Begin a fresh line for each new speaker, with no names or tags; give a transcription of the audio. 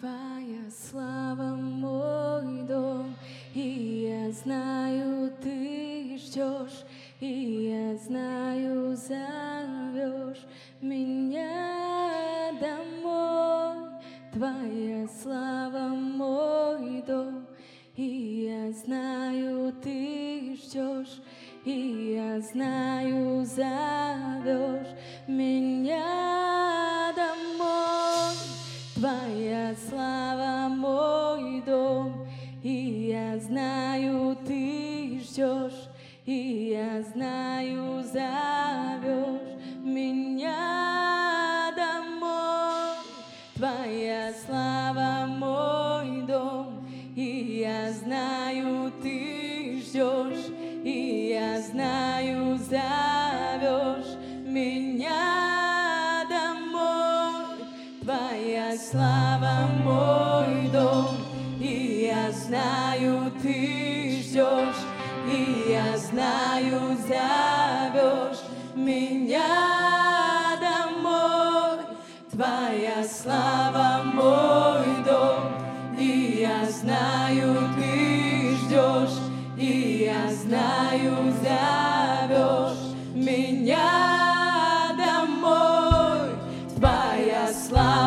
Твоя слава мой дом, и я знаю, ты ждешь, и я знаю, зовешь меня домой. Твоя слава мой дом, и я знаю, ты ждешь, и я знаю, зовешь меня домой. Твоя слава мой дом, и я знаю, ты ждешь, и я знаю, зовешь меня домой. Твоя слава мой дом, и я знаю, ты ждешь, и я знаю, зовешь меня домой. Твоя слава мой дом, и я знаю, ты ждешь, и я знаю, зовешь меня домой. Твоя слава мой дом, и я знаю, ты ждешь, и я знаю, зовешь меня домой. Твоя слава